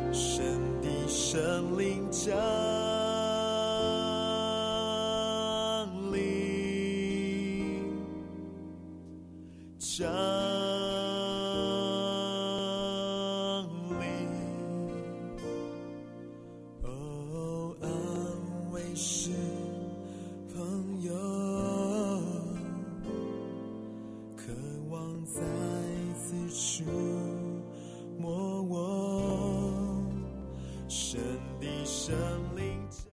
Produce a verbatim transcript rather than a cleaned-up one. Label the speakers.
Speaker 1: 神的圣灵降临，降临。哦，安慰是朋友，渴望再次触